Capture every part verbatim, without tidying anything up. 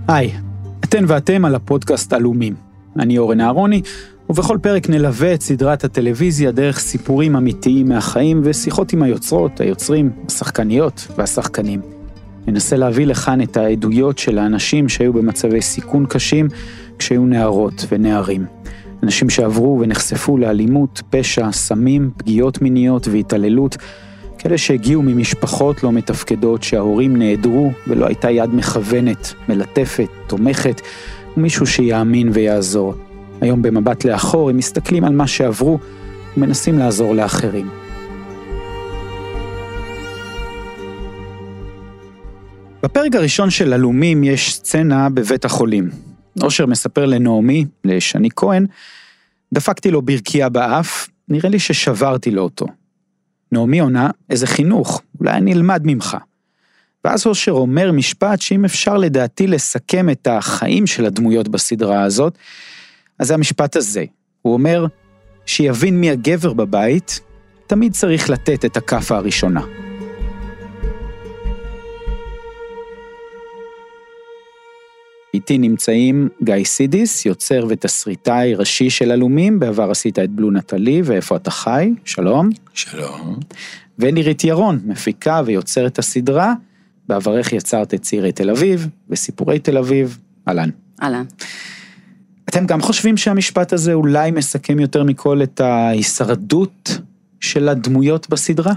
היי, אתן ואתם על הפודקאסט עלומים. אני אורן אהרוני, ובכל פרק נלווה את סדרת הטלוויזיה דרך סיפורים אמיתיים מהחיים ושיחות עם היוצרות, היוצרים, השחקניות והשחקנים. ננסה להביא לכאן את העדויות של האנשים שהיו במצבי סיכון קשים כשהיו נערות ונערים. אנשים שעברו ונחשפו לאלימות, פשע, סמים, פגיעות מיניות והתעללות, כאלה שהגיעו ממשפחות לא מתפקדות, שההורים נעדרו ולא הייתה יד מכוונת, מלטפת, תומכת, ומישהו שיאמין ויעזור. היום במבט לאחור הם מסתכלים על מה שעברו ומנסים לעזור לאחרים. בפרק הראשון של עלומים יש סצנה בבית החולים. אושר מספר לנעמי, לשני כהן, דפקתי לו ברקיעה באף, נראה לי ששברתי לו אותו. נעמי עונה, איזה חינוך, אולי אני אלמד ממך. ואז אושר אומר משפט שאם אפשר לדעתי לסכם את החיים של הדמויות בסדרה הזאת, אז זה המשפט הזה. הוא אומר, שיבין מי הגבר בבית, תמיד צריך לתת את הכף הראשונה. איתי נמצאים גיא סידיס, יוצר ותסריטאי ראשי של עלומים, בעבר עשית את בלו נטלי, ואיפה אתה חי? שלום. שלום. ונירית ירון, מפיקה ויוצרת הסדרה, בעברך יצרת את צעירי תל אביב, וסיפורי תל אביב, אלן. אלן. אתם גם חושבים שהמשפט הזה אולי מסכם יותר מכל את ההישרדות של הדמויות בסדרה?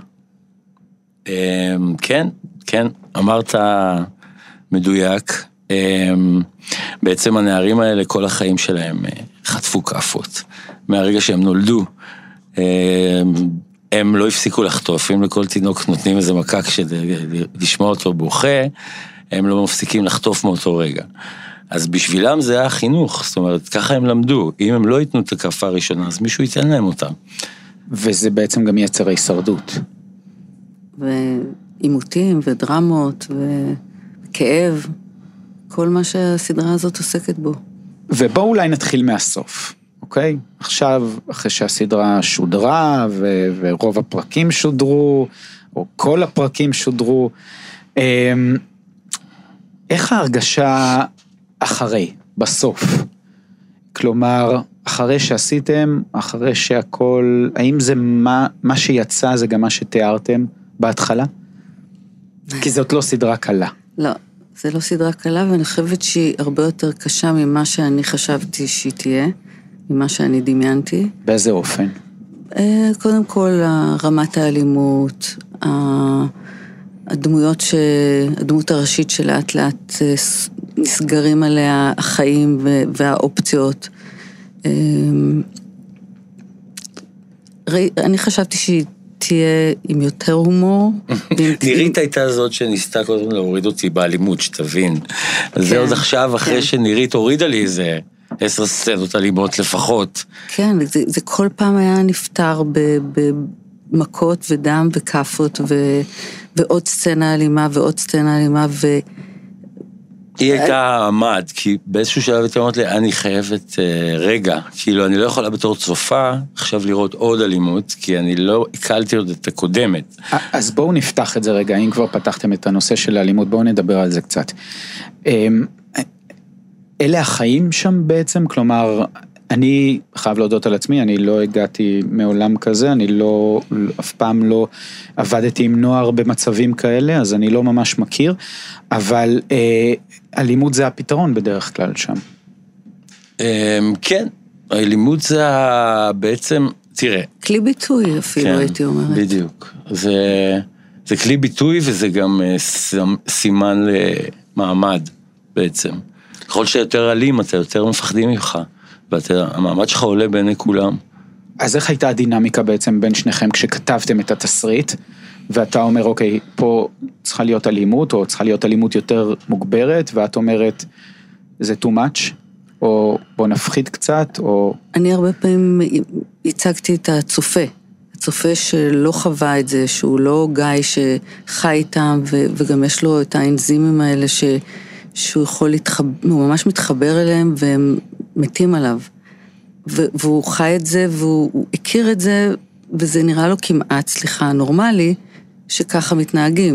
כן, כן, אמרת מדויק. בעצם הנערים האלה כל החיים שלהם חטפו כאפות. מהרגע שהם נולדו, הם לא הפסיקו לחטוף. אם לכל תינוק נותנים איזה מכה כדי לשמוע אותו בוכה, הם לא מפסיקים לחטוף מאותו רגע. אז בשבילם זה היה חינוך, זאת אומרת, ככה הם למדו. אם הם לא ייתנו את הכפה הראשונה, אז מישהו ייתן להם אותם. וזה בעצם גם יצר ההישרדות. ועימותים ודרמות וכאב, כל מה שהסדרה הזאת עוסקת בו. ובואו אולי נתחיל מהסוף, אוקיי? עכשיו, אחרי שהסדרה שודרה, ו- ורוב הפרקים שודרו, או כל הפרקים שודרו, איך ההרגשה אחרי, בסוף? כלומר, אחרי שעשיתם, אחרי שהכל, האם זה מה, מה שיצא, זה גם מה שתיארתם בהתחלה? כי זאת לא סדרה קלה. לא, זה לא סדרה קלה, ואני חושבת שהיא הרבה יותר קשה ממה שאני חשבתי שהיא תהיה, ממה שאני דמיינתי. באיזה אופן? קודם כל, רמת האלימות, הדמויות ש... הדמות הראשית שלאט לאט נסגרים עליה החיים והאופציות. אני חשבתי שהיא תהיה עם יותר הומור. נירית הייתה זאת שניסתה קודם להוריד אותי באלימות, שתבין. זה עוד עכשיו, אחרי שנירית הורידה לי איזה עשר סצנות אלימות לפחות. כן, זה כל פעם היה נפטר במכות ודם וכפות, ועוד סצנה אלימה ועוד סצנה אלימה, ו... היא הייתה עמד, כי באיזשהו שלב הייתה אומרת לי, אני חייבת רגע, כאילו אני לא יכולה בתור צופה עכשיו לראות עוד אלימות, כי אני לא הקלתי עוד את הקודמת. אז בואו נפתח את זה רגע, אם כבר פתחתם את הנושא של האלימות, בואו נדבר על זה קצת. אלה החיים שם בעצם, כלומר, אני חייב להודות על עצמי, אני לא הגעתי מעולם כזה, אני לא, אף פעם לא עבדתי עם נוער במצבים כאלה, אז אני לא ממש מכיר, אבל אה, אלימות זה הפתרון בדרך כלל שם. אה, כן, האלימות זה בעצם, תראה. כלי ביטוי אפילו, כן, הייתי אומרת. בדיוק. זה, זה כלי ביטוי וזה גם סימן למעמד בעצם. ככל שיותר אלים, אתה יותר מפחדים ממך. והמעמד שלך עולה בעיני כולם. אז איך הייתה הדינמיקה בעצם בין שניכם כשכתבתם את התסריט, ואתה אומר, אוקיי, פה צריכה להיות אלימות, או צריכה להיות אלימות יותר מוגברת, ואת אומרת, זה too much, או בוא נפחית קצת, או... אני הרבה פעמים הצגתי את הצופה, הצופה שלא חווה את זה, שהוא לא גיא שחי איתם, וגם יש לו את האנזימים האלה ש... שהוא יכול להתחבר, הוא ממש מתחבר אליהם, והם מתים עליו. והוא חי את זה, והוא הכיר את זה, וזה נראה לו כמעט, סליחה, נורמלי, שככה מתנהגים.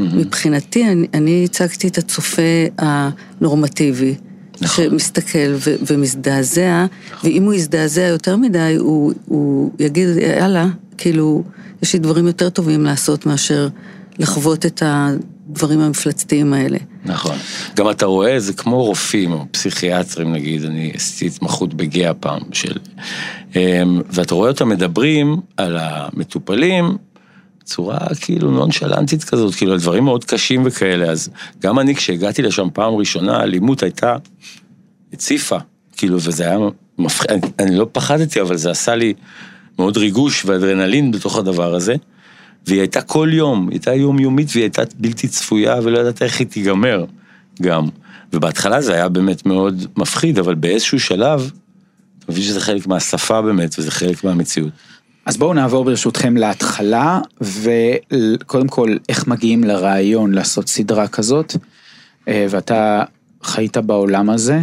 מבחינתי, אני, אני הצגתי את הצופה הנורמטיבי, נכון. שמסתכל ו- ומזדעזע, ואם הוא יזדעזע יותר מדי, הוא, הוא יגיד, יאללה, כאילו, יש לי דברים יותר טובים לעשות מאשר לחוות את הדברים המפלצתיים האלה. נכון. גם אתה רואה, זה כמו רופאים או פסיכיאטרים, נגיד, אני עשיתי התמחות בגאה פעם, של, ואתה רואה אותם מדברים על המטופלים, צורה כאילו נונשלנטית כזאת, כאילו דברים מאוד קשים וכאלה, אז גם אני כשהגעתי לשם פעם ראשונה, האלימות הייתה הציפה, כאילו, וזה היה מפחיד, אני, אני לא פחדתי, אבל זה עשה לי מאוד ריגוש ואדרנלין בתוך הדבר הזה, והיא הייתה כל יום, היא הייתה יומיומית, והיא הייתה בלתי צפויה, ולא יודעת איך היא תיגמר גם, ובהתחלה זה היה באמת מאוד מפחיד, אבל באיזשהו שלב, אתה מבין שזה חלק מהשפה באמת, וזה חלק מהמציאות. אז בואו נעבור ברשותכם להתחלה, וקודם כל, איך מגיעים לרעיון לעשות סדרה כזאת, ואתה חיית בעולם הזה,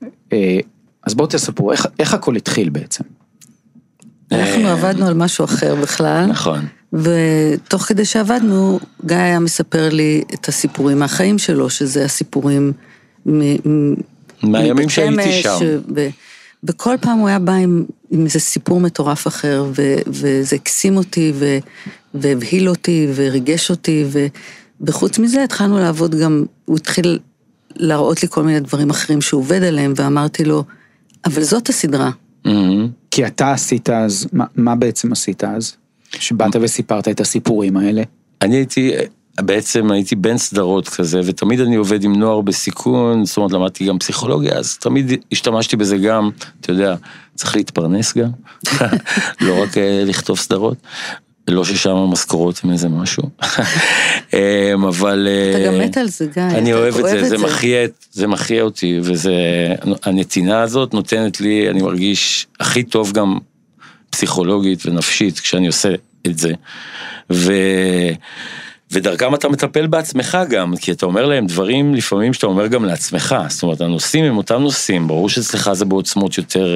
אז בואו תספרו, איך, איך הכל התחיל בעצם? אנחנו עבדנו על משהו אחר בכלל. נכון. ותוך כדי שעבדנו, גיא היה מספר לי את הסיפורים מהחיים שלו, שזה הסיפורים מהימים שהייתי שם. וכל פעם הוא היה בא עם, עם איזה סיפור מטורף אחר, ו, וזה הקסים אותי, ו, והבהיל אותי, וריגש אותי, ו, וחוץ מזה התחלנו לעבוד גם, הוא התחיל להראות לי כל מיני דברים אחרים שהוא עובד עליהם, ואמרתי לו, אבל זאת הסדרה. Mm-hmm. כי אתה עשית אז, מה, מה בעצם עשית אז? שבאת וסיפרת את הסיפורים האלה? אני הייתי, בעצם הייתי בן סדרות כזה, ותמיד אני עובד עם נוער בסיכון, זאת אומרת, למדתי גם פסיכולוגיה, אז תמיד השתמשתי בזה גם, אתה יודע, צריך להתפרנס גם, לא רק לכתוב סדרות, לא ששם המשכורות עם איזה משהו, אבל... אתה גם מת על זה, גיא. אני אוהב את זה, זה מחיה, זה מחיה אותי, וזה, הנתינה הזאת נותנת לי, אני מרגיש הכי טוב גם פסיכולוגית ונפשית, כשאני עושה את זה, ו... ודרכם אתה מטפל בעצמך גם, כי אתה אומר להם דברים לפעמים שאתה אומר גם לעצמך, זאת אומרת, הנושאים הם אותם נושאים, ברור שאצלך זה בעוצמות יותר...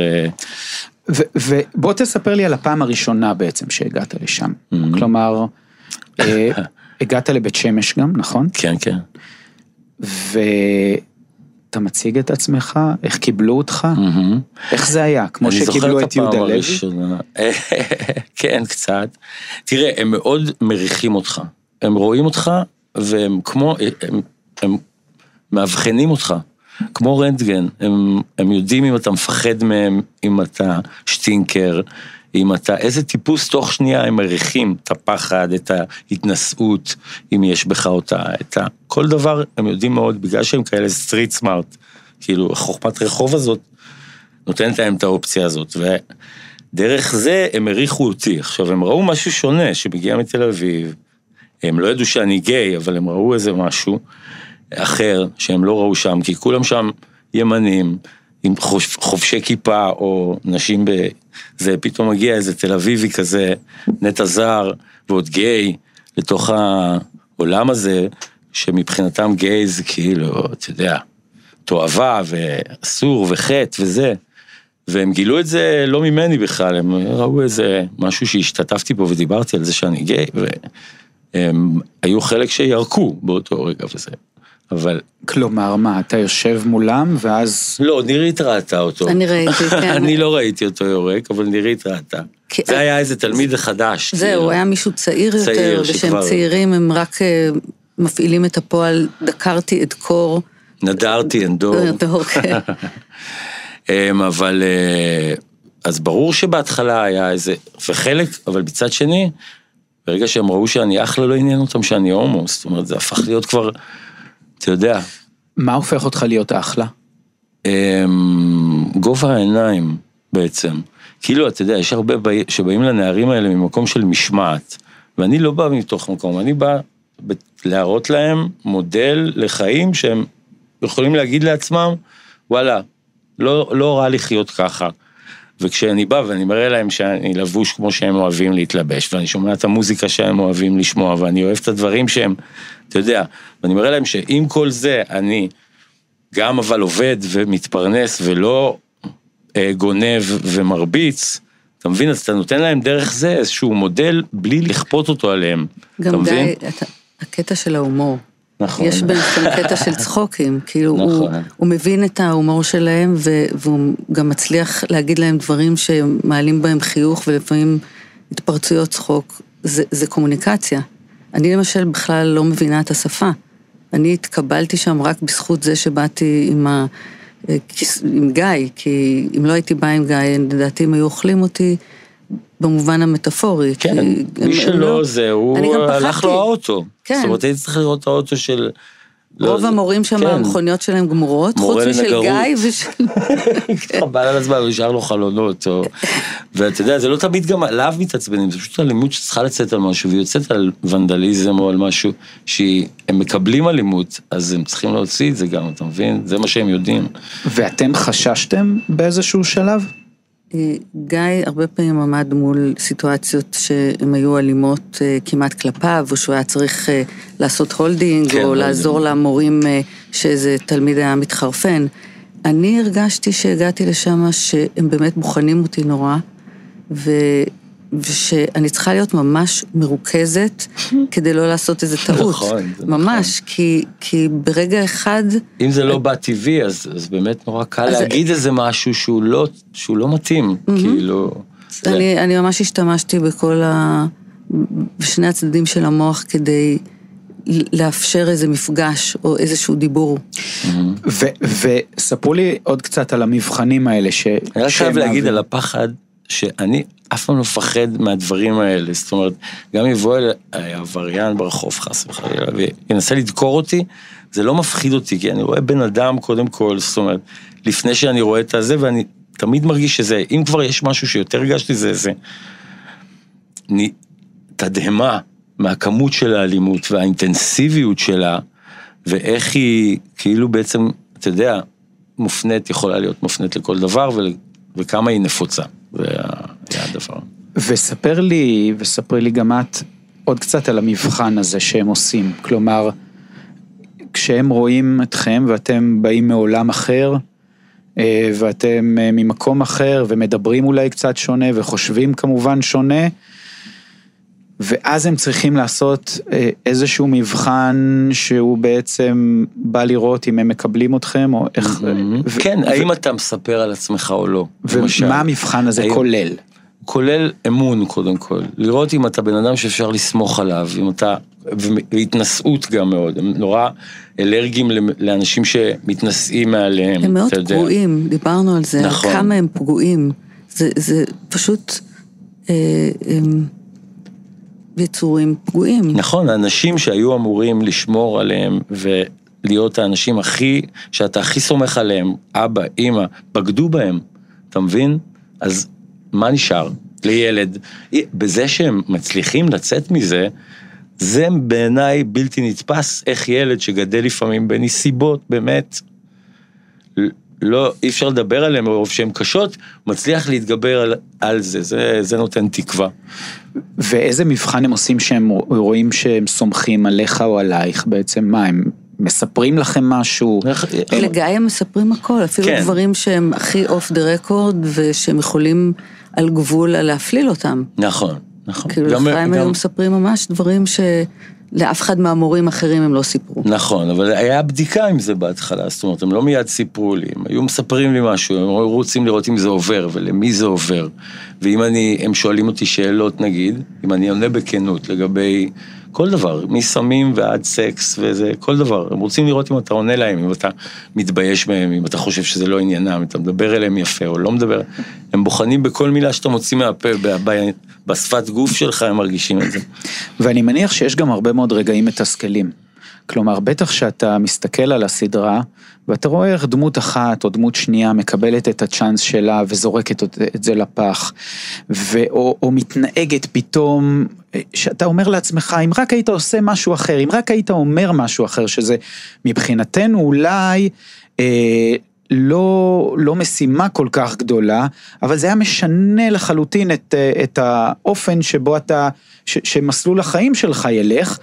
ובוא תספר לי על הפעם הראשונה בעצם שהגעת לשם, כלומר, הגעת לבית שמש גם, נכון? כן, כן. ואתה מציג את עצמך, איך קיבלו אותך? איך זה היה? כמו שקיבלו את יהודה לוי? כן, קצת. תראה, הם מאוד מריחים אותך. הם רואים אותך, והם כמו, הם, הם מאבחנים אותך, כמו רנטגן, הם, הם יודעים אם אתה מפחד מהם, אם אתה שטינקר, אם אתה, איזה טיפוס תוך שנייה הם מריחים את הפחד, את ההתנסות, אם יש בך אותה, את ה... כל דבר הם יודעים מאוד, בגלל שהם כאלה סטריט סמארט, כאילו, חוכמת רחוב הזאת, נותנת להם את האופציה הזאת, ודרך זה הם הריחו אותי, עכשיו הם ראו משהו שונה, שמגיע מתל אביב, הם לא ידעו שאני גיי, אבל הם ראו איזה משהו אחר, שהם לא ראו שם, כי כולם שם ימנים, עם חובשי כיפה, או נשים בזה, פתאום מגיע איזה תל אביבי כזה, נטע זר, ועוד גיי, לתוך העולם הזה, שמבחינתם גיי זה כאילו, אתה יודע, תואבה, ואסור, וחטא, וזה, והם גילו את זה לא ממני בכלל, הם ראו איזה משהו שהשתתפתי בו, ודיברתי על זה שאני גיי, ו... הם היו חלק שירקו באותו רגע וזה, אבל... כלומר, מה, אתה יושב מולם ואז... לא, נירית ראתה אותו. אני ראיתי, כן. אני לא ראיתי אותו יורק, אבל נירית ראתה. זה היה איזה תלמיד חדש. זהו, הוא היה מישהו צעיר יותר, ושהם צעירים, הם רק מפעילים את הפועל, דקרתי, אדקור. נדרתי, אנדור. אנדור, כן. אבל... אז ברור שבהתחלה היה איזה... וחלק, אבל בצד שני... ברגע שהם ראו שאני אחלה לא עניין אותם שאני הומו, זאת אומרת, זה הפך להיות כבר, אתה יודע. מה הופך אותך להיות אחלה? גובה העיניים בעצם. כאילו, אתה יודע, יש הרבה שבאים לנערים האלה ממקום של משמעת, ואני לא בא מתוך מקום, אני בא להראות להם מודל לחיים שהם יכולים להגיד לעצמם, וואלה, לא, לא רע לחיות ככה. וכשאני בא ואני מראה להם שאני לבוש כמו שהם אוהבים להתלבש, ואני שומע את המוזיקה שהם אוהבים לשמוע, ואני אוהב את הדברים שהם, אתה יודע, ואני מראה להם שעם כל זה אני גם אבל עובד ומתפרנס ולא אה, גונב ומרביץ, אתה מבין? אז אתה נותן להם דרך זה איזשהו מודל בלי לכפות אותו עליהם. גם די, אתה, הקטע של ההומור. נכון. יש בעצם קטע של צחוקים, כאילו נכון. הוא, הוא מבין את ההומור שלהם, והוא גם מצליח להגיד להם דברים שמעלים בהם חיוך, ולפעמים התפרצויות צחוק, זה, זה קומוניקציה. אני למשל בכלל לא מבינה את השפה. אני התקבלתי שם רק בזכות זה שבאתי עם, ה, עם גיא, כי אם לא הייתי באה עם גיא, לדעתי הם היו אוכלים אותי במובן המטאפורי. כן, מי שלא זה, הוא הלך לו האוטו. כן. זאת אומרת, הייתי צריך לראות את האוטו של... רוב המורים שם, המכוניות שלהם גמורות, חוץ משל גיא ושל... חבל על הזמן, הוא נשאר לו חלונות. ואתה יודע, זה לא תמיד גם עליו מתעצבנים, זה פשוט אלימות שצריכה לצאת על משהו, והיא יוצאת על ונדליזם או על משהו, שהם מקבלים אלימות, אז הם צריכים להוציא את זה גם, אתה מבין? זה מה שהם יודעים. ואתם חששתם באיזשהו שלב? גיא הרבה פעמים עמד מול סיטואציות שהן היו אלימות כמעט כלפיו, או שהוא היה צריך לעשות הולדינג, כן, או הולדינג. לעזור למורים שאיזה תלמיד היה מתחרפן. אני הרגשתי שהגעתי לשם שהם באמת בוחנים אותי נורא, ו... ושאני צריכה להיות ממש מרוכזת, כדי לא לעשות איזה טעות. נכון. ממש, כי, כי ברגע אחד... אם זה לא בא טבעי, אז, אז באמת נורא קל להגיד איזה משהו שהוא לא, שהוא לא מתאים, כאילו... אני, אני ממש השתמשתי בכל ה... בשני הצדדים של המוח, כדי לאפשר איזה מפגש, או איזשהו דיבור. וספרו לי עוד קצת על המבחנים האלה, ש... אני חייב להגיד על הפחד, שאני אף פעם לא מפחד מהדברים האלה, זאת אומרת, גם יבוא אל העבריין ברחוב חס וחלילה, וינסה לדקור אותי, זה לא מפחיד אותי, כי אני רואה בן אדם קודם כל, זאת אומרת, לפני שאני רואה את הזה, ואני תמיד מרגיש שזה, אם כבר יש משהו שיותר הרגשתי, זה זה, אני, תדהמה מהכמות של האלימות, והאינטנסיביות שלה, ואיך היא, כאילו בעצם, אתה יודע, מופנית, יכולה להיות מופנית לכל דבר, וכמה היא נפוצה. זה היה הדבר. וספר לי, וספרי לי גם את, עוד קצת על המבחן הזה שהם עושים. כלומר, כשהם רואים אתכם ואתם באים מעולם אחר, ואתם ממקום אחר, ומדברים אולי קצת שונה, וחושבים כמובן שונה, ואז הם צריכים לעשות איזשהו מבחן שהוא בעצם בא לראות אם הם מקבלים אתכם, או איך... כן, האם אתה מספר על עצמך או לא. ומה המבחן הזה כולל? כולל אמון קודם כל. לראות אם אתה בן אדם שאפשר לסמוך עליו, אם אתה... והתנסות גם מאוד. הם נורא אלרגיים לאנשים שמתנסים מעליהם. הם מאוד פגועים, דיברנו על זה. כמה הם פגועים. זה פשוט... יצורים פגועים. נכון, האנשים שהיו אמורים לשמור עליהם, ולהיות האנשים הכי, שאתה הכי סומך עליהם, אבא, אמא, בגדו בהם, אתה מבין? אז מה נשאר לילד? בזה שהם מצליחים לצאת מזה, זה בעיניי בלתי נתפס, איך ילד שגדל לפעמים בנסיבות, באמת, לא, אי אפשר לדבר עליהם, מרוב שהן קשות, מצליח להתגבר על, על זה, זה, זה נותן תקווה. ואיזה מבחן הם עושים שהם רואים שהם סומכים עליך או עלייך בעצם? מה, הם מספרים לכם משהו? לגיא הם מספרים הכל, אפילו כן. דברים שהם הכי אוף דה רקורד, ושהם יכולים על גבול להפליל אותם. נכון, נכון. כאילו לחיים גם... היום מספרים ממש דברים ש... לאף אחד מהמורים אחרים הם לא סיפרו. נכון, אבל היה בדיקה עם זה בהתחלה, זאת אומרת, הם לא מיד סיפרו לי, הם היו מספרים לי משהו, הם היו רוצים לראות אם זה עובר, ולמי זה עובר, ואם אני, הם שואלים אותי שאלות נגיד, אם אני עונה בכנות לגבי כל דבר, מסמים ועד סקס וזה, כל דבר, הם רוצים לראות אם אתה עונה להם, אם אתה מתבייש מהם, אם אתה חושב שזה לא עניינם, אם אתה מדבר אליהם יפה או לא מדבר, הם בוחנים בכל מילה שאתה מוציא מהפה, בשפת גוף שלך הם מרגישים את זה. ואני מניח שיש גם הרבה מאוד רגעים מתסכלים. כלומר, בטח שאתה מסתכל על הסדרה, ואתה רואה איך דמות אחת או דמות שנייה מקבלת את הצ'אנס שלה וזורקת את זה לפח, ו- או, או מתנהגת פתאום, שאתה אומר לעצמך, אם רק היית עושה משהו אחר, אם רק היית אומר משהו אחר, שזה מבחינתנו אולי אה, לא, לא משימה כל כך גדולה, אבל זה היה משנה לחלוטין את, את האופן שבו אתה, ש, שמסלול החיים שלך ילך,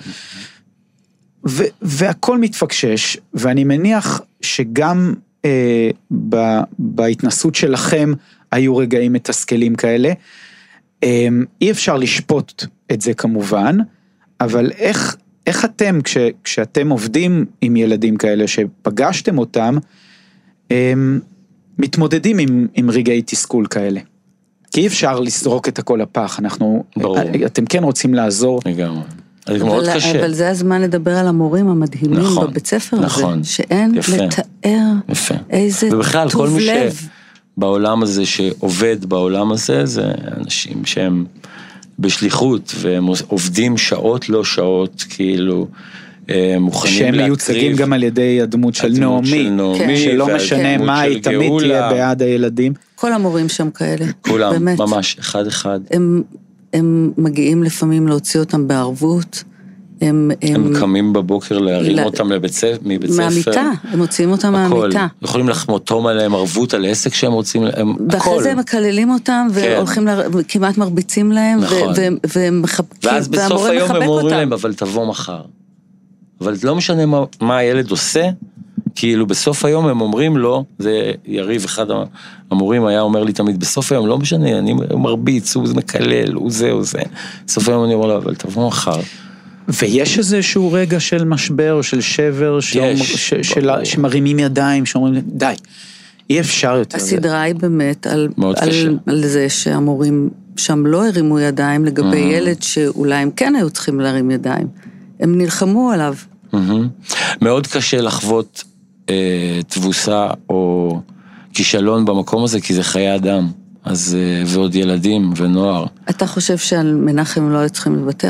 ו- והכל מתפקשש, ואני מניח שגם אה, ב- בהתנסות שלכם היו רגעים מתסכלים כאלה, אה, אי אפשר לשפוט את זה כמובן, אבל איך, איך אתם, כש, כשאתם עובדים עם ילדים כאלה, שפגשתם אותם, הם מתמודדים עם, עם רגעי תסכול כאלה? כי אי אפשר לסרוק את הכל לפח, אנחנו, ברור. אתם כן רוצים לעזור. לגמרי. זה מאוד קשה. אבל זה הזמן לדבר על המורים המדהימים נכון, בבית ספר נכון, הזה, שאין יפה, לתאר יפה. איזה ובכלל, טוב כל לב. מי שבעולם הזה, שעובד בעולם הזה, זה אנשים שהם בשליחות, והם עובדים שעות לא שעות, כאילו, מוכנים שהם מיוצגים גם על ידי הדמות של נעמי, כן. שלא משנה מה היא תמיד תהיה בעד הילדים. כל המורים שם כאלה. כולם, באמת. ממש, אחד אחד. הם... הם מגיעים לפעמים להוציא אותם בערבות, הם... הם, הם קמים בבוקר להרים ל... אותם לבית ספר, מבית ספר. מהמיטה, הם מוציאים אותם הכל. מהמיטה. יכולים לחמותום עליהם ערבות על עסק שהם רוצים, הם... ואחרי זה הם מקללים אותם, כן. והולכים, ל... כמעט מרביצים להם, נכון. ו... והם, והם מחבקים, ואז בסוף היום הם אומרים להם, אבל תבוא מחר. אבל לא משנה מה, מה הילד עושה, כאילו בסוף היום הם אומרים לו, זה יריב אחד המורים היה אומר לי תמיד, בסוף היום לא משנה, אני מרביץ, הוא מקלל, הוא זה, הוא זה. בסוף היום אני אומר לו, אבל תבוא מחר. ויש איזשהו רגע של משבר, של שבר, יש, ש, של, שמרימים ידיים, שאומרים, די, אי אפשר יותר. הסדרה היא באמת על, על, על זה שהמורים שם לא הרימו ידיים לגבי mm-hmm. ילד שאולי הם כן היו צריכים להרים ידיים. הם נלחמו עליו. Mm-hmm. מאוד קשה לחוות תבוסה או כישלון במקום הזה, כי זה חיי אדם, אז, ועוד ילדים ונוער. אתה חושב שעל מנחם לא צריכים לוותר?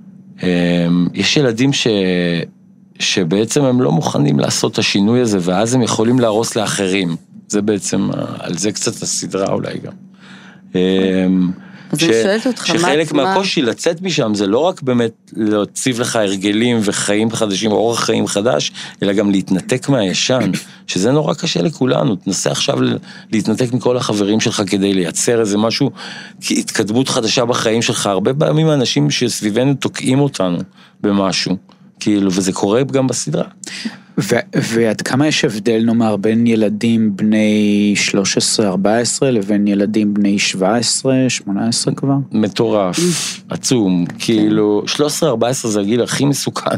יש ילדים ש... שבעצם הם לא מוכנים לעשות את השינוי הזה, ואז הם יכולים להרוס לאחרים. זה בעצם, על זה קצת הסדרה אולי גם. אז אני שואלת אותך, שחלק מהקושי לצאת משם, זה לא רק באמת להציב לך הרגלים וחיים חדשים, או אורח חיים חדש, אלא גם להתנתק מהישן, שזה נורא קשה לכולנו. תנסה עכשיו להתנתק מכל החברים שלך כדי לייצר איזה משהו, התקדמות חדשה בחיים שלך. הרבה פעמים האנשים שסביבנו תוקעים אותנו במשהו, כאילו, וזה קורה גם בסדרה. ועד כמה יש הבדל, נאמר, בין ילדים בני שלוש עשרה ארבע עשרה לבין ילדים בני שבע עשרה שמונה עשרה כבר? מטורף, עצום, כאילו, שלוש עשרה ארבע עשרה זה הגיל הכי מסוכן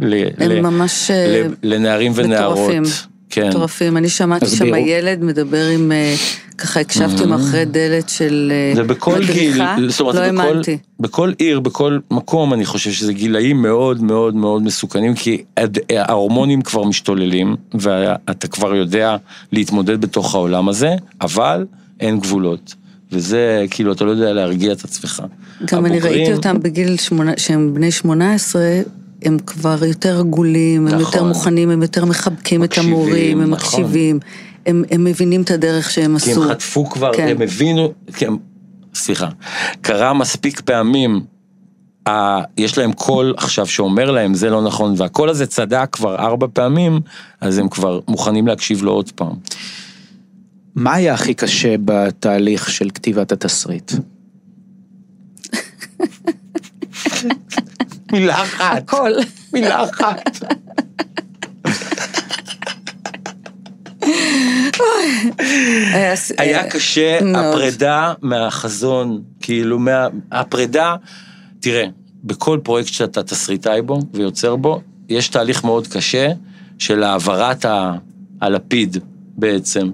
לנערים ונערות. מטורפים, אני שמעתי שם הילד מדבר עם, ככה הקשבתי מאחרי דלת של מדריכה, לא האמנתי. בכל עיר, בכל מקום, אני חושב שזה גילאים מאוד מאוד מאוד מסוכנים, כי ההורמונים כבר משתוללים, ואתה כבר יודע להתמודד בתוך העולם הזה, אבל אין גבולות. וזה, כאילו, אתה לא יודע להרגיע את עצמך. גם אני ראיתי אותם בגיל שהם בני שמונה עשרה, הם כבר יותר עגולים, הם יותר מוכנים, הם יותר מחבקים את המורים, הם מקשיבים, הם מבינים את הדרך שהם עשו. כי הם חטפו כבר, הם הבינו, סליחה, קרה מספיק פעמים, יש להם קול עכשיו שאומר להם, זה לא נכון, והקול הזה צדק כבר ארבע פעמים, אז הם כבר מוכנים להקשיב לו עוד פעם. מה היה הכי קשה בתהליך של כתיבת התסריט? מילה אחת. הכל. מילה אחת. היה קשה הפרידה מהחזון, כאילו הפרידה, תראה, בכל פרויקט שאתה תסריטאי בו ויוצר בו, יש תהליך מאוד קשה של העברת הלפיד בעצם,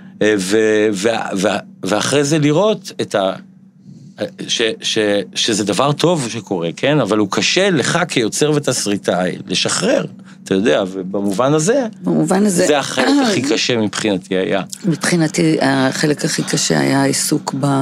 ואחרי זה לראות את ה... ש, ש, שזה דבר טוב שקורה, כן? אבל הוא קשה לך כיוצר ותסריטאי לשחרר, אתה יודע, ובמובן הזה, במובן הזה, זה החלק הכי קשה מבחינתי היה. מבחינתי, החלק הכי קשה היה העיסוק ב,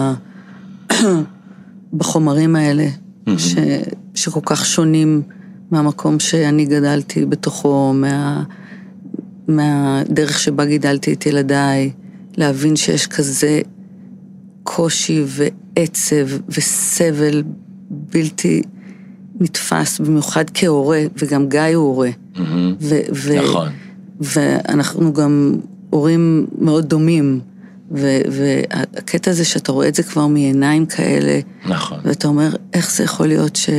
בחומרים האלה, ש, שכל כך שונים מהמקום שאני גדלתי בתוכו, מה, מהדרך שבה גידלתי את ילדיי, להבין שיש כזה קושי ועצב וסבל בלתי נתפס, במיוחד כהורה, וגם גיא הוא הורה. נכון. ואנחנו גם הורים מאוד דומים, והקטע הזה שאתה רואה את זה כבר מעיניים כאלה, נכון. ואתה אומר, איך זה יכול להיות ש...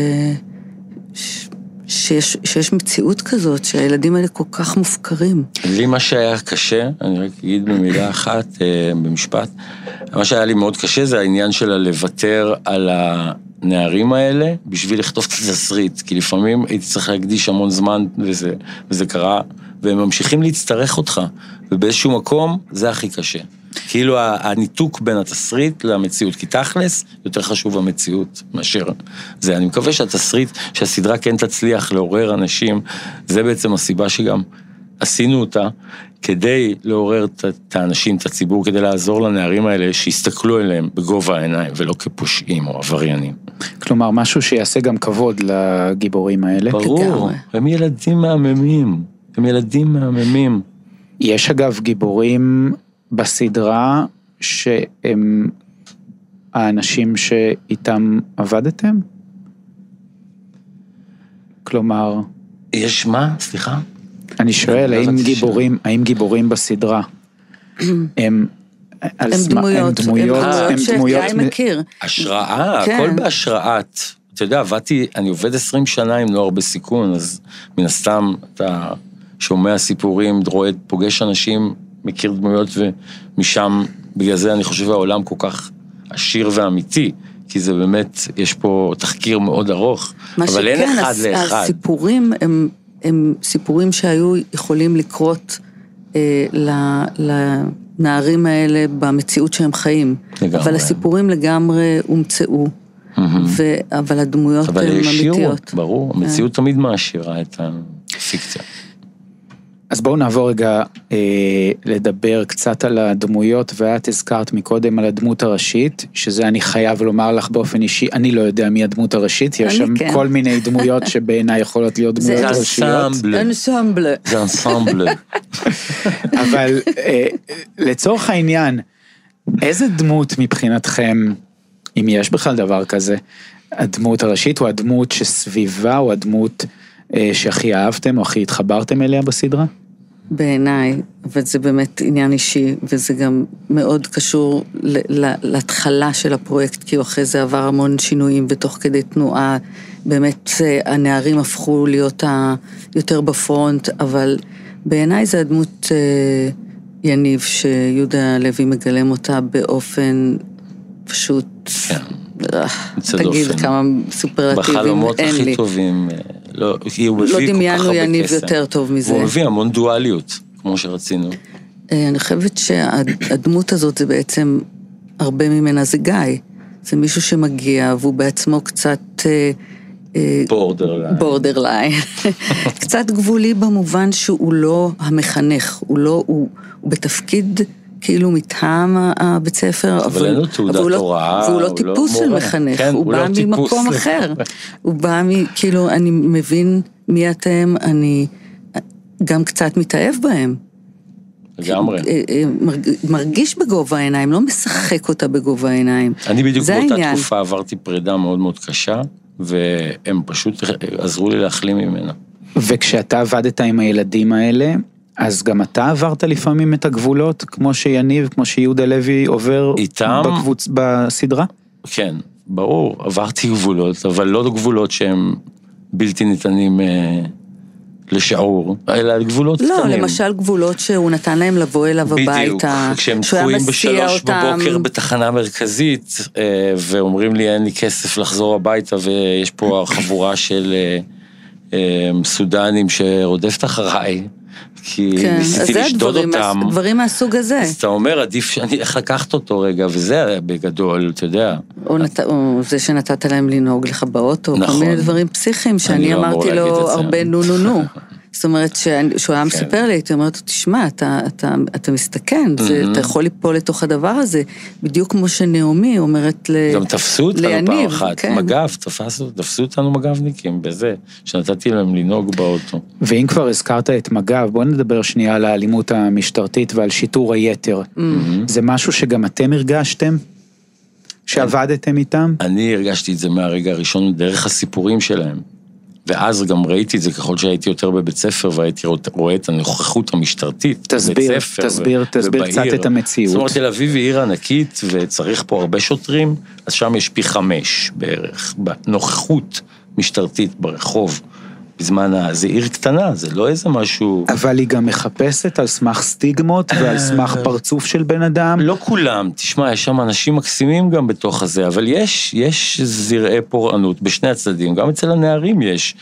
שיש, שיש מציאות כזאת, שהילדים האלה כל כך מופקרים. לי מה שהיה קשה, אני רק אגיד במילה אחת, במשפט, מה שהיה לי מאוד קשה זה העניין של לוותר על, ה, הנערים האלה בשביל לכתוב את התסריט, כי לפעמים הייתי צריך להקדיש המון זמן וזה, וזה קרה, והם ממשיכים להצטרך אותך, ובאיזשהו מקום זה הכי קשה. כאילו הניתוק בין התסריט למציאות, כי תכלס יותר חשוב המציאות מאשר זה. אני מקווה שהתסריט, שהסדרה כן תצליח לעורר אנשים, זה בעצם הסיבה שגם עשינו אותה, כדי לעורר את האנשים, את הציבור, כדי לעזור לנערים האלה שיסתכלו אליהם בגובה העיניים, ולא כפושעים או עבריינים. כלומר, משהו שיעשה גם כבוד לגיבורים האלה. ברור, הם ילדים מהממים, הם ילדים מהממים. יש אגב גיבורים בסדרה שהם האנשים שאיתם עבדתם? כלומר... יש מה? סליחה? אני שואל, האם גיבורים, האם גיבורים בסדרה הם... הם דמויות, הם דמויות שגיא מכיר. השראה, הכל בהשראת. אתה יודע, עבדתי, אני עובד עשרים שנה עם נוער בסיכון, אז מן הסתם אתה שומע סיפורים, רואה, פוגש אנשים, מכיר דמויות, ומשם, בגלל זה אני חושב העולם כל כך עשיר ואמיתי, כי זה באמת, יש פה תחקיר מאוד ארוך, אבל אין אחד לאחד. הסיפורים הם, הם סיפורים שהיו יכולים לקרות אה, לנערים האלה במציאות שהם חיים, לגמרי. אבל הסיפורים לגמרי הומצאו, mm-hmm. ו, אבל הדמויות אבל הן אמיתיות. ברור, המציאות תמיד מעשירה את הפיקציה. אז בואו נעבור רגע אה, לדבר קצת על הדמויות, ואת הזכרת מקודם על הדמות הראשית, שזה אני חייב לומר לך באופן אישי, אני לא יודע מי הדמות הראשית, יש שם כן. כל מיני דמויות שבעיניי יכולות להיות דמויות ראשיות. זה אנסמבל. זה אנסמבל. אבל אה, לצורך העניין, איזה דמות מבחינתכם, אם יש בכלל דבר כזה, הדמות הראשית או הדמות שסביבה או הדמות אה, שהכי אהבתם או הכי התחברתם אליה בסדרה? בעיניי, וזה באמת עניין אישי, וזה גם מאוד קשור להתחלה של הפרויקט, כי אחרי זה עבר המון שינויים בתוך כדי תנועה, באמת הנערים הפכו להיות יותר בפרונט, אבל בעיניי זה הדמות יניב, שיהודה לוי מגלם אותה באופן פשוט, תגיד כמה סופרלטיבים, בחלומות הכי טובים, לא, לא דמיינו יניב יותר טוב מזה. הוא מביא המון דואליות, כמו שרצינו. אני חושבת שהדמות הזאת זה בעצם, הרבה ממנה זה גיא. זה מישהו שמגיע, והוא בעצמו קצת... בורדרליין. בורדרליין. קצת גבולי במובן שהוא לא המחנך, הוא לא, הוא, הוא בתפקיד... כאילו מטעם הבית ספר, אבל אין לו תעודת הוראה, והוא לא טיפוס של מחנך, הוא בא ממקום אחר, הוא בא, כאילו, אני מבין מי אתם, אני גם קצת מתאהב בהם. לגמרי. מרגיש בגובה העיניים, לא משחק אותה בגובה העיניים. אני בדיוק באותה תקופה עברתי פרידה מאוד מאוד קשה, והם פשוט עזרו לי להחלים ממנה. וכשאתה עבדת עם הילדים האלה, אז גם אתה עברת לפעמים את הגבולות, כמו שיניב, כמו שיהודה לוי עובר איתם, בקבוצ... בסדרה? כן, ברור, עברתי גבולות, אבל לא גבולות שהם בלתי ניתנים אה, לשעור, אלא גבולות לא, קטנים. לא, למשל גבולות שהוא נתן להם לבוא אליו הביתה. בדיוק, כשהם תקועים בשלוש אותם... בבוקר בתחנה מרכזית, אה, ואומרים לי אין לי כסף לחזור הביתה, ויש פה חבורה של אה, אה, סודנים שרודפת אחריי, כי כן, ניסיתי לשדוד אותם. דברים מהסוג הזה. אז אתה אומר, עדיף שאני איך לקחת אותו רגע, וזה היה בגדול, אתה יודע. או, נת... או זה שנתת להם לנהוג לך באוטו, נכון. כל מיני דברים פסיכיים, שאני אמרתי לו הרבה נו נו נו. זאת אומרת, שהוא היה מספר לי, הייתי אומרת, תשמע, אתה, אתה, אתה מסתכן, זה, אתה יכול ליפול לתוך הדבר הזה, בדיוק כמו שנעמי אומרת ליניב. גם תפסו אותנו פעם אחת, מגב, תפסו, תפסו אותנו מגבניקים, בזה, שנתתי להם לנהוג באוטו. ואם כבר הזכרת את מגב, בואו נדבר שנייה על האלימות המשטרתית ועל שיטור היתר. זה משהו שגם אתם הרגשתם? שעבדתם איתם? אני הרגשתי את זה מהרגע הראשון, דרך הסיפורים שלהם. ואז גם ראיתי את זה ככל שהייתי יותר בבית ספר, והייתי רואה את הנוכחות המשטרתית. תסביר, תסביר, תסביר קצת את המציאות. זאת אומרת, תל אביב היא עיר ענקית, וצריך פה הרבה שוטרים, אז שם יש פי חמש בערך, בנוכחות משטרתית ברחוב, בזמן, זה עיר קטנה, זה לא איזה משהו... אבל היא גם מחפשת על סמך סטיגמות ועל סמך פרצוף של בן אדם. לא כולם, תשמע, יש שם אנשים מקסימים גם בתוך הזה, אבל יש, יש זרעי פורענות בשני הצדדים, גם אצל הנערים יש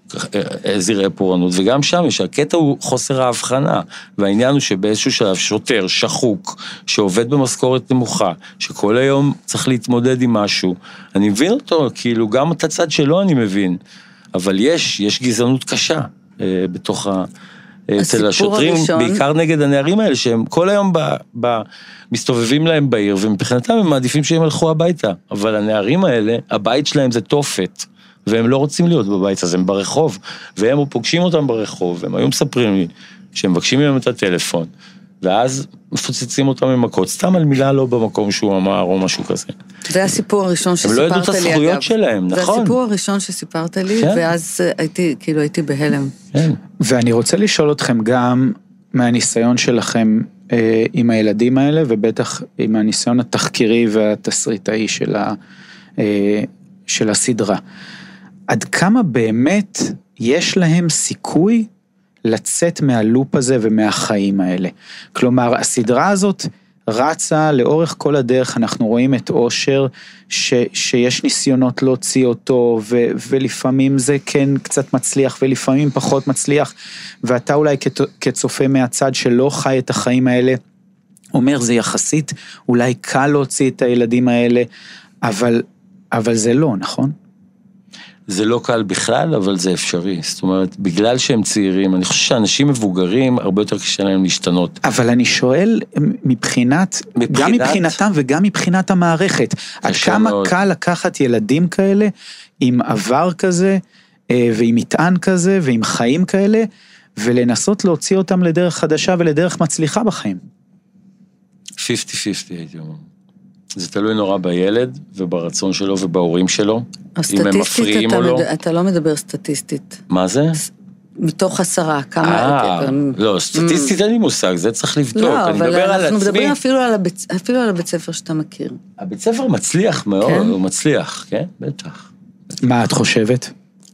זרעי פורענות, וגם שם יש, הקטע הוא חוסר ההבחנה, והעניין הוא שבאיזשהו שלב שוטר, שחוק, שעובד במשכורת נמוכה, שכל היום צריך להתמודד עם משהו, אני מבין אותו, כאילו גם את הצד שלו אני מבין, אבל יש, יש גזענות קשה אה, בתוך ה... אצל השוטרים, הראשון... בעיקר נגד הנערים האלה, שהם כל היום ב, ב, מסתובבים להם בעיר, ומבחינתם הם מעדיפים שהם הלכו הביתה, אבל הנערים האלה, הבית שלהם זה תופת, והם לא רוצים להיות בבית הזה, הם ברחוב, והם פוגשים אותם ברחוב, והם היום מספרים לי, שהם מבקשים מהם את הטלפון, ואז מפוצצים אותם ממכות, סתם על מילה לא במקום שהוא אמר, או משהו כזה. זה הסיפור הראשון שסיפרת לי, הם לא ידעו את הזכויות שלהם, נכון? זה הסיפור הראשון שסיפרת לי, ואז הייתי, כאילו הייתי בהלם. ואני רוצה לשאול אתכם גם, מהניסיון שלכם אה, עם הילדים האלה, ובטח עם הניסיון התחקירי והתסריטאי של, ה, אה, של הסדרה. עד כמה באמת יש להם סיכוי לצאת מהלופ הזה ומהחיים האלה? כלומר, הסדרה הזאת רצה לאורך כל הדרך, אנחנו רואים את אושר, ש, שיש ניסיונות להוציא אותו, ו, ולפעמים זה כן קצת מצליח, ולפעמים פחות מצליח, ואתה אולי כצופה מהצד שלא חי את החיים האלה, אומר זה יחסית, אולי קל להוציא את הילדים האלה, אבל, אבל זה לא, נכון? זה לא קל בכלל, אבל זה אפשרי. זאת אומרת, בגלל שהם צעירים, אני חושב שאנשים מבוגרים, הרבה יותר קשה להם להשתנות. אבל אני שואל, מבחינת, מבחינת... גם מבחינתם וגם מבחינת המערכת, עד כמה מאוד... קל לקחת ילדים כאלה, עם עבר כזה, ועם מטען כזה, ועם חיים כאלה, ולנסות להוציא אותם לדרך חדשה, ולדרך מצליחה בחיים. חמישים חמישים הייתי אומר. זה תלוי נורא בילד, וברצון שלו, ובהורים שלו. אם הם מפריעים או לא. אתה לא מדבר סטטיסטית. מה זה? מתוך עשרה, כמה... אה, לא, סטטיסטית אין לי מושג, זה צריך לבדוק. לא, אבל אנחנו מדברים אפילו על הבית ספר שאתה מכיר. הבית ספר מצליח מאוד, הוא מצליח, כן? בטח. מה את חושבת?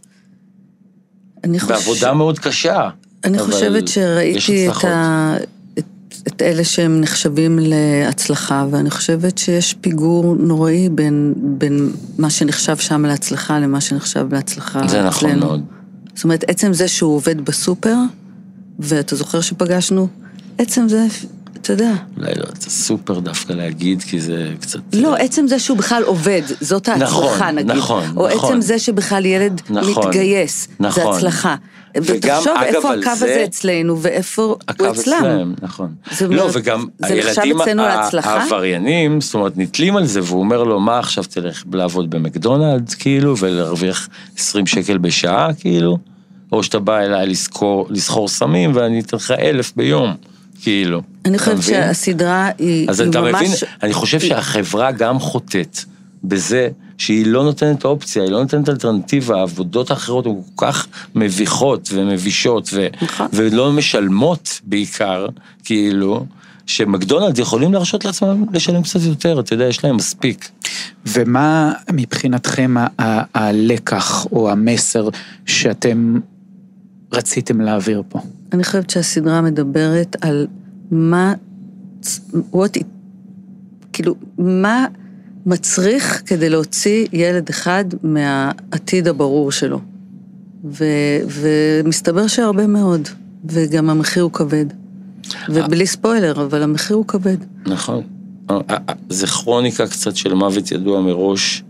בעבודה מאוד קשה. אני חושבת שראיתי את ה... את אלה שהם נחשבים להצלחה, ואני חושבת שיש פיגור נוראי בין, בין מה שנחשב שם להצלחה, למה שנחשב להצלחה. זה נכון אצלנו. מאוד. זאת אומרת, עצם זה שהוא עובד בסופר, ואתה זוכר שפגשנו, עצם זה, אתה יודע. אולי לא, זה סופר דווקא להגיד, כי זה קצת... לא, עצם זה שהוא בכלל עובד, זאת ההצלחה, נכון, נגיד. נכון, או נכון. עצם זה שבכלל ילד נכון, מתגייס, נכון. זה הצלחה. ותחשוב איפה הקו הזה אצלנו, ואיפה הוא אצלם. הקו אצלם, נכון. לא, וגם הילדים העבריינים, זאת אומרת, נתלים על זה, והוא אומר לו, מה עכשיו תלך לעבוד במקדונלד, כאילו, ולהרוויח עשרים שקל בשעה, כאילו, או שאתה בא אליי לסחור סמים, ואני אתן לך אלף ביום, כאילו. אני חושבת שהסדרה היא ממש... אז אתה מבין, אני חושב שהחברה גם חוטאת בזה, שהיא לא נותנת אופציה, היא לא נותנת אלטרנטיבה, העבודות האחרות הן כל כך מביכות ומבישות, ו- ולא משלמות בעיקר, כאילו, שמקדונלד יכולים להרשות לעצמם לשלם קצת יותר, אתה יודע, יש להם מספיק. ומה מבחינתכם ה- ה- הלקח או המסר שאתם רציתם להעביר פה? אני חושבת שהסדרה מדברת על מה, what it, כאילו, מה... מצריך כדי להוציא ילד אחד מהעתיד הברור שלו. ו, ומסתבר שהרבה מאוד, וגם המחיר הוא כבד. ובלי ספוילר, אבל המחיר הוא כבד. נכון. זה כרוניקה קצת של מוות ידוע מראש,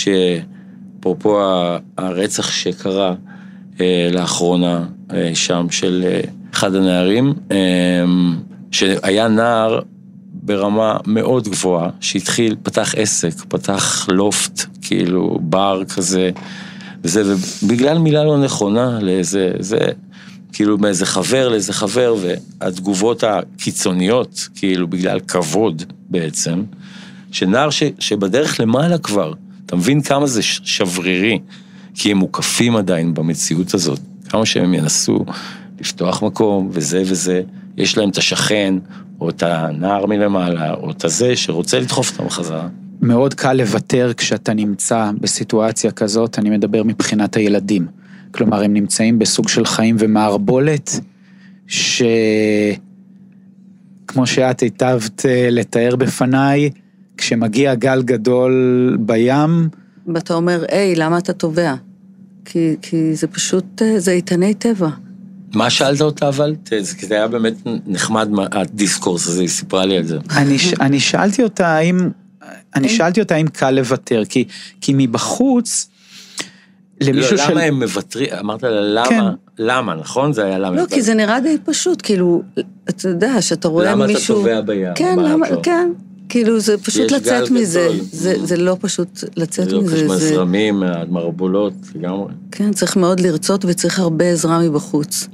שפרופו הרצח שקרה לאחרונה שם של אחד הנערים, שהיה נער ברמה מאוד גבוהה, שהתחיל, פתח עסק, פתח לופט, כאילו בר כזה, וזה, ובגלל מילה לא נכונה, לאיזה, זה, כאילו מאיזה חבר, לאיזה חבר, והתגובות הקיצוניות, כאילו בגלל כבוד בעצם, שנער ש, שבדרך למעלה כבר, אתה מבין כמה זה שברירי, כי הם מוקפים עדיין במציאות הזאת, כמה שהם ינסו לפתוח מקום, וזה וזה, יש להם את השכן, או את הנער מלמעלה, או את הזה שרוצה לדחוף אותם חזרה. מאוד קל לוותר כשאתה נמצא בסיטואציה כזאת, אני מדבר מבחינת הילדים. כלומר, הם נמצאים בסוג של חיים ומערבולת, שכמו שאת היטבת לתאר בפניי, כשמגיע גל גדול בים, ואתה אומר, היי, למה אתה טובע? כי, כי זה פשוט, זה איתני טבע. מה שאלת אותה אבל? זה היה באמת נחמד, הדיסקורס הזה, היא סיפרה לי על זה. אני, אני שאלתי אותה האם, אני שאלתי אותה האם קל לוותר, כי, כי מבחוץ, למישהו לא, של... למה הם מבטרים? אמרת לה, למה? כן. למה, נכון? זה היה למה. לא, כי זה נראה די פשוט, כאילו, אתה יודע, שאתה רואה למה מישהו... אתה טובע בים? כן, למה, כן. כאילו, זה פשוט לצאת מזה. זה, זה לא פשוט לצאת זה מזה. זה לא מזרמים, מהמרבולות, לגמרי. כן, צריך מאוד לרצות וצריך הרבה עזרה מבחוץ.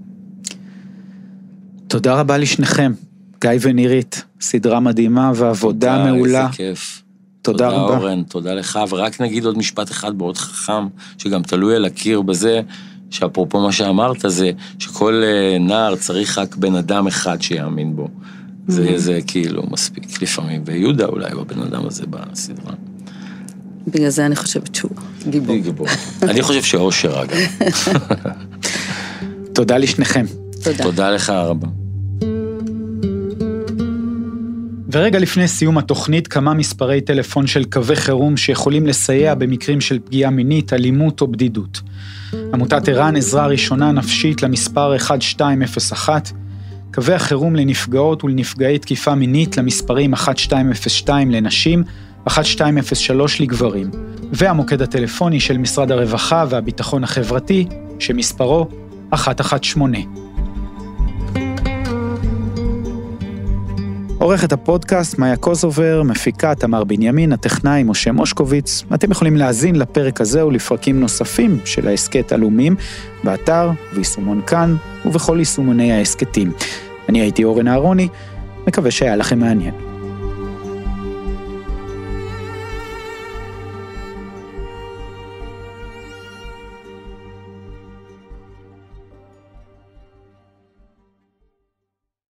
תודה רבה לשניכם, גיא ונירית, סדרה מדהימה ועבודה תודה, מעולה. איזה כיף. תודה תודה רבה. אורן, תודה לך, ורק נגיד עוד משפט אחד מאוד חכם, שגם תלוי על הקיר בזה, שאפרופו מה שאמרת, זה שכל נער צריך רק בן אדם אחד שיאמין בו. זה, זה כאילו מספיק לפעמים, ויהודה אולי בבן אדם הזה בסדרה. בגלל זה אני חושבת שהוא גיבור. גיבור. אני חושב שאושר אגב. תודה לשניכם. תודה. תודה לך רבה. ורגע לפני סיום התוכנית, כמה מספרי טלפון של קווי חירום שיכולים לסייע במקרים של פגיעה מינית, אלימות או בדידות. עמותת ער"ן, עזרה ראשונה נפשית למספר אחת שתיים אפס אחת, קווי החירום לנפגעות ולנפגעי תקיפה מינית למספרים אחת שתיים אפס שתיים לנשים, אחת שתיים אפס שלוש לגברים, והמוקד הטלפוני של משרד הרווחה והביטחון החברתי, שמספרו אחת אחת שמונה. עורכת הפודקאסט מאיה קוזובר, מפיקה תמר בנימין, הטכנאי משה מושקוביץ. אתם יכולים להאזין לפרק הזה ולפרקים נוספים של העסקת אלומים, באתר ויישומון כאן ובכל יישומוני העסקתים. אני הייתי אורן אהרוני, מקווה שהיה לכם מעניין.